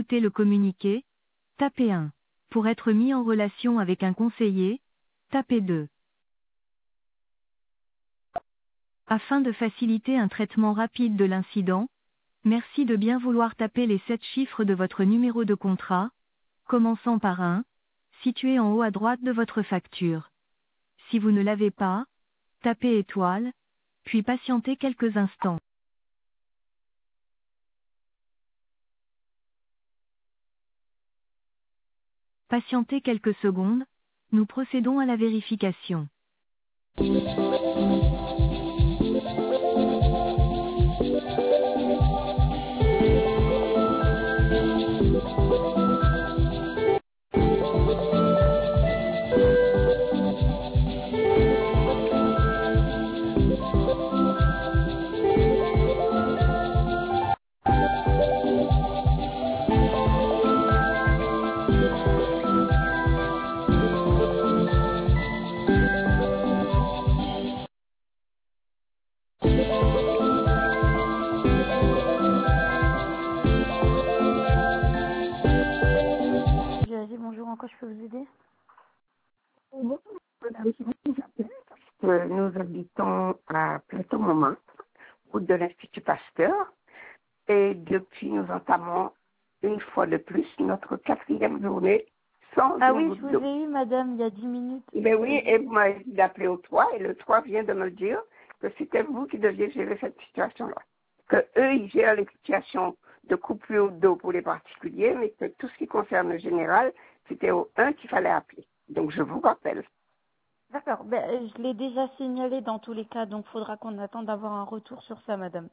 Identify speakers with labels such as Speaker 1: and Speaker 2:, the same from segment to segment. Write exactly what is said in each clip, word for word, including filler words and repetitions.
Speaker 1: écouter le communiqué, tapez un. Pour être mis en relation avec un conseiller, tapez deux. Afin de faciliter un traitement rapide de l'incident, merci de bien vouloir taper les sept chiffres de votre numéro de contrat, commençant par un, situé en haut à droite de votre facture. Si vous ne l'avez pas, tapez étoile, puis patientez quelques instants. Patientez quelques secondes, nous procédons à la vérification.
Speaker 2: J'ai bonjour, en quoi je peux vous aider?
Speaker 3: Bonjour, madame. Euh, Nous habitons à Plateau-Moment, route de l'Institut Pasteur, et depuis nous entamons une fois de plus notre quatrième journée sans
Speaker 2: Ah
Speaker 3: une
Speaker 2: oui,
Speaker 3: goutte
Speaker 2: je vous
Speaker 3: d'eau.
Speaker 2: ai eu, madame, il y a dix minutes.
Speaker 3: Ben oui, et vous m'avez dit d'appeler au trois, et le trois vient de me dire que c'était vous qui deviez gérer cette situation-là. Que eux, ils gèrent les situations de coupure d'eau pour les particuliers, mais que tout ce qui concerne le général, c'était au un qu'il fallait appeler. Donc je vous rappelle.
Speaker 2: D'accord, ben, je l'ai déjà signalé dans tous les cas, donc il faudra qu'on attende d'avoir un retour sur ça, madame.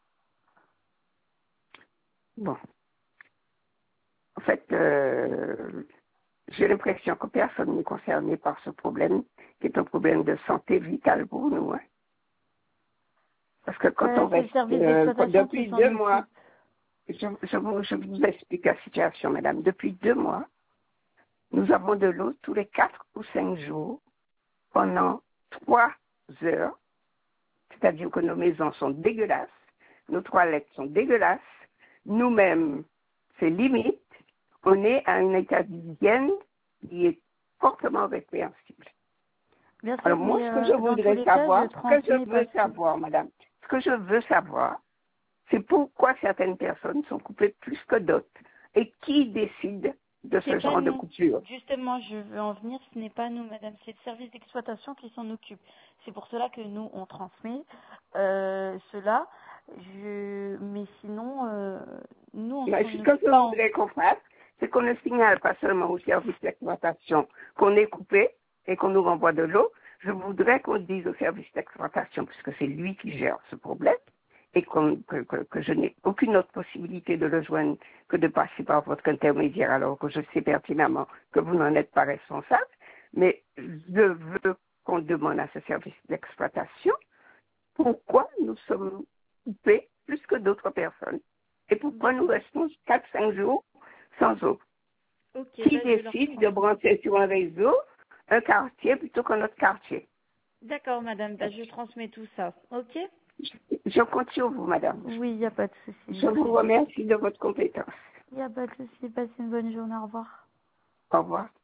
Speaker 3: Bon. En fait, euh, j'ai l'impression que personne n'est concerné par ce problème, qui est un problème de santé vitale pour nous. Hein. Parce que quand
Speaker 2: Euh,
Speaker 3: on
Speaker 2: c'est le
Speaker 3: reste
Speaker 2: service
Speaker 3: euh,
Speaker 2: d'exploitation qui
Speaker 3: depuis
Speaker 2: s'en
Speaker 3: deux
Speaker 2: occupe.
Speaker 3: mois, je, je, vous, je vous explique la situation, madame. Depuis deux mois, nous avons de l'eau tous les quatre ou cinq jours pendant trois heures, c'est-à-dire que nos maisons sont dégueulasses, nos toilettes sont dégueulasses, nous-mêmes, c'est limite, on est à un état d'hygiène qui est fortement répréhensible.
Speaker 2: Bien sûr,
Speaker 3: Alors moi,
Speaker 2: mais
Speaker 3: ce que je
Speaker 2: euh, dans tous
Speaker 3: voudrais
Speaker 2: les cas, je
Speaker 3: savoir, ce que
Speaker 2: transmets
Speaker 3: je veux
Speaker 2: parce que...
Speaker 3: savoir, madame, ce que je veux savoir, c'est pourquoi certaines personnes sont coupées plus que d'autres et qui décide de
Speaker 2: C'est
Speaker 3: ce
Speaker 2: pas
Speaker 3: genre de
Speaker 2: nous.
Speaker 3: coupure.
Speaker 2: Justement, je veux en venir, ce n'est pas nous, madame. C'est le service d'exploitation qui s'en occupe. C'est pour cela que nous, on transmet euh, cela. Je... Mais sinon, euh, nous, on
Speaker 3: Mais
Speaker 2: s'en
Speaker 3: ce que
Speaker 2: occupe
Speaker 3: je
Speaker 2: pas. En...
Speaker 3: voudrais qu'on fasse, c'est qu'on ne signale pas seulement au service d'exploitation qu'on est coupé et qu'on nous renvoie de l'eau. Je voudrais qu'on dise au service d'exploitation, puisque c'est lui qui gère ce problème, et qu'on- que, que, que je n'ai aucune autre possibilité de le joindre que de passer par votre intermédiaire, alors que je sais pertinemment que vous n'en êtes pas responsable. Mais je veux qu'on demande à ce service d'exploitation pourquoi nous sommes coupés plus que d'autres personnes et pourquoi nous restons quatre cinq jours sans eau.
Speaker 2: Ok,
Speaker 3: Qui
Speaker 2: bah, je vais leur
Speaker 3: décide de
Speaker 2: transmettre.
Speaker 3: brancher sur un réseau un quartier plutôt qu'un autre quartier?
Speaker 2: D'accord, madame. Bah, je transmets tout ça. Ok?
Speaker 3: Je compte sur vous, madame.
Speaker 2: Oui, il n'y a pas de souci.
Speaker 3: Je vous
Speaker 2: Merci.
Speaker 3: remercie de votre compétence.
Speaker 2: Il n'y a pas de souci. Passez une bonne journée. Au revoir.
Speaker 3: Au revoir.